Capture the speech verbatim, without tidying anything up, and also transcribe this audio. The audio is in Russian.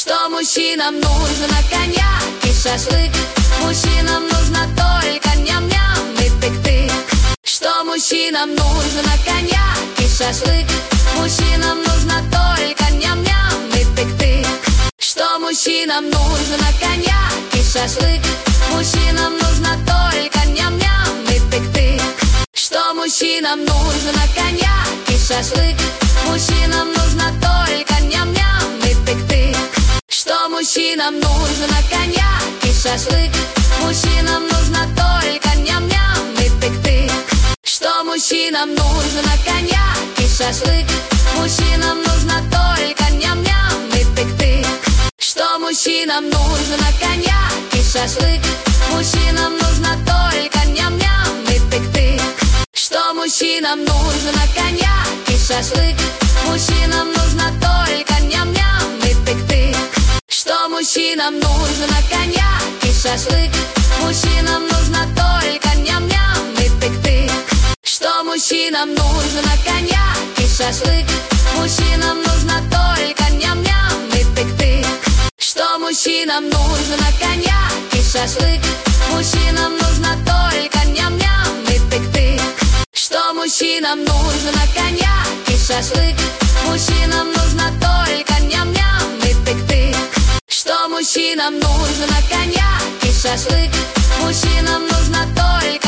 Что мужчинам нужно коньяк и шашлык, мужчинам нужно только ням-ням и тык-тык. Что мужчинам нужно коньяк и шашлык, мужчинам нужно только ням-ням и тык-тык. Что мужчинам нужно коньяк и шашлык, мужчинам нужно только ням-ням и тык-тык. Что мужчинам нужно коньяк и шашлык, мужчинам нужно только ням-ням и тык-тык. Что мужчинам нужно коньяк и шашлык, мужчинам нужно только ням-ням и тык-тык. Что мужчинам нужно коньяк и шашлык, мужчинам нужно только ням-ням и тык-тык. Что мужчинам нужно коньяк и шашлык, мужчинам нужно только ням-ням и тык-тык. Что мужчинам нужно коньяк и шашлык, мужчинам нужно только ням-ням и тык-тык. Что мужчинам нужно коньяк и шашлык, мужчинам нужно только ням-ням и тык-тык. Что мужчинам нужно коньяк и шашлык, мужчинам нужно только ням-ням и тык-тык. Что мужчинам нужно коньяк и шашлык, мужчинам нужно только ням-ням и тык-тык. Что мужчинам нужно коньяк и шашлык, мужчинам нужно только ням-ням и тык-тык. Что мужчинам нужно коньяк и шашлык, мужчинам нужно только